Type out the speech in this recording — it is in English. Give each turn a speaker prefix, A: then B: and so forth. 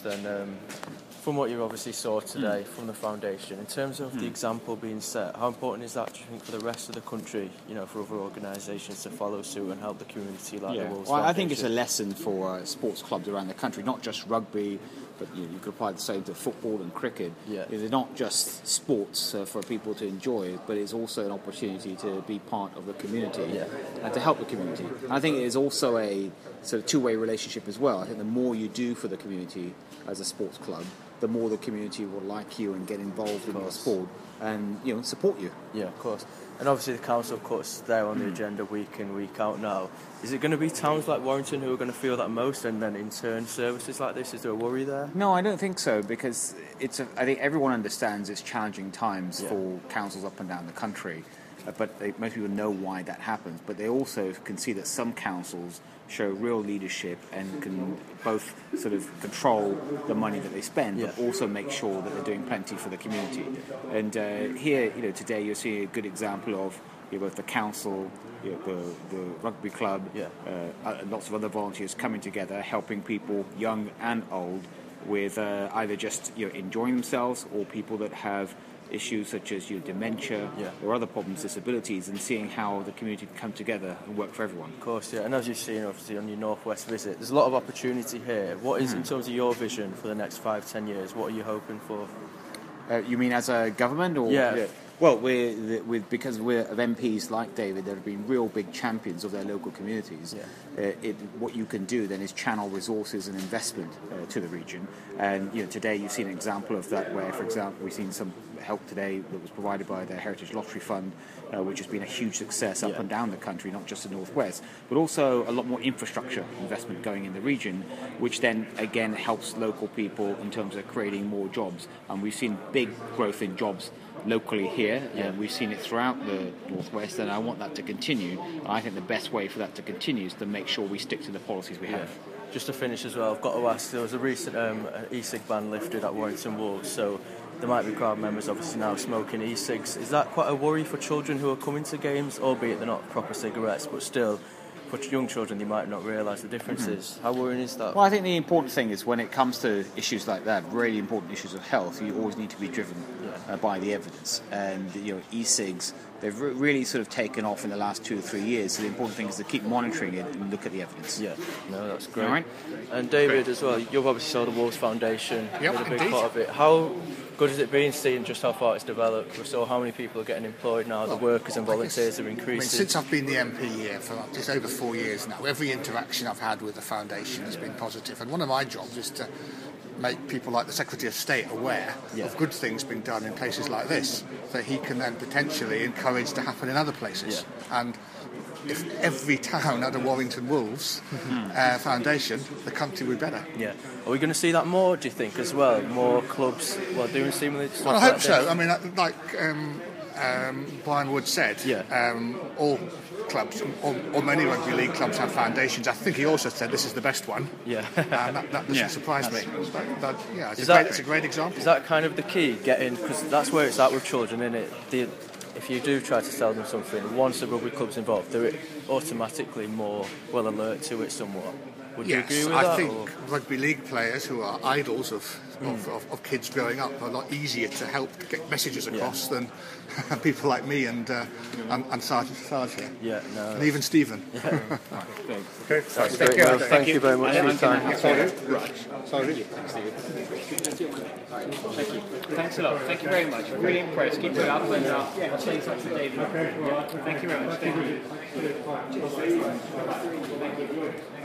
A: Then, from what you obviously saw today from the foundation, in terms of the example being set, how important is that, do you think, for the rest of the country, for other organisations to follow suit and help the community like the Wolves Foundation?
B: I think it's a lesson for sports clubs around the country, not just rugby, but you could apply the same to football and cricket.
A: Yeah.
B: They're not just sports for people to enjoy, but it's also an opportunity to be part of the community and to help the community. And I think it is also a sort of two-way relationship as well. I think the more you do for the community as a sports club, the more the community will like you and get involved in the sport and support you.
A: Yeah, of course. And obviously the council cuts there on the agenda week in, week out now. Is it going to be towns like Warrington who are going to feel that most, and then in turn services like this? Is there a worry there?
B: No, I don't think so, because I think everyone understands it's challenging times for councils up and down the country. But most people know why that happens. But they also can see that some councils show real leadership and can both sort of control the money that they spend, but also make sure that they're doing plenty for the community. And here, today you're seeing a good example of both the council, the rugby club, lots of other volunteers coming together, helping people, young and old, with either just enjoying themselves, or people that have issues such as dementia or other problems, disabilities, and seeing how the community can come together and work for everyone.
A: Of course, and as you've seen obviously on your Northwest visit, there's a lot of opportunity here. What is, in terms of your vision for the next 5-10 years, what are you hoping for?
B: You mean as a government? Or Well, because we're of MPs like David that have been real big champions of their local communities. What you can do then is channel resources and investment to the region. And today you've seen an example of that, where, for example, we've seen some help today that was provided by the Heritage Lottery Fund, which has been a huge success up and down the country, not just the Northwest, but also a lot more infrastructure investment going in the region, which then again helps local people in terms of creating more jobs. And we've seen big growth in jobs locally here, and we've seen it throughout the Northwest, and I want that to continue. I think the best way for that to continue is to make sure we stick to the policies we have.
A: Just to finish as well, I've got to ask, there was a recent e-cig ban lifted at Warrington Wolves, so there might be crowd members obviously now smoking e-cigs. Is that quite a worry for children who are coming to games, albeit they're not proper cigarettes, but still, for young children, they might not realise the differences? How worrying is that?
B: Well, I think the important thing is, when it comes to issues like that, really important issues of health, you always need to be driven by the evidence. And e-cigs, they've really sort of taken off in the last 2 or 3 years. So the important thing is to keep monitoring it and look at the evidence.
A: That's great.
B: All right.
A: And David, as well, you've obviously saw the Wolves Foundation,
C: with
A: a big part of it. How good has it been seeing just how far it's developed? We saw how many people are getting employed now, the workers and volunteers are increasing.
C: Since I've been the MP here for just over 4 years now, every interaction I've had with the foundation has been positive. And one of my jobs is to make people like the Secretary of State aware of good things being done in places like this, that he can then potentially encourage to happen in other places. And if every town had a Warrington Wolves foundation, the country would be better.
A: Are we going to see that more, do you think, as well? More clubs doing similar stuff?
C: Well, I hope so. I mean, like Brian Wood said, all clubs, or many rugby league clubs have foundations. I think he also said this is the best one. And that doesn't surprise me. But it's a great example.
A: Is that kind of the key, because that's where it's at with children, isn't it? If you do try to sell them something, once the rugby club's involved, they're automatically more well alert to it somewhat. Would you agree with that?
C: I think rugby league players who are idols of kids growing up are a lot easier to help get messages across than people like me and Sergeant Sarge here. And even Stephen.
A: Okay. That's great. Thank you very much for your time.
D: Sorry. Thank you. Thanks a lot. Thank you very much. Really impressed. Keep it up, and I'll stay in touch with David. Thank you very much. Thank you.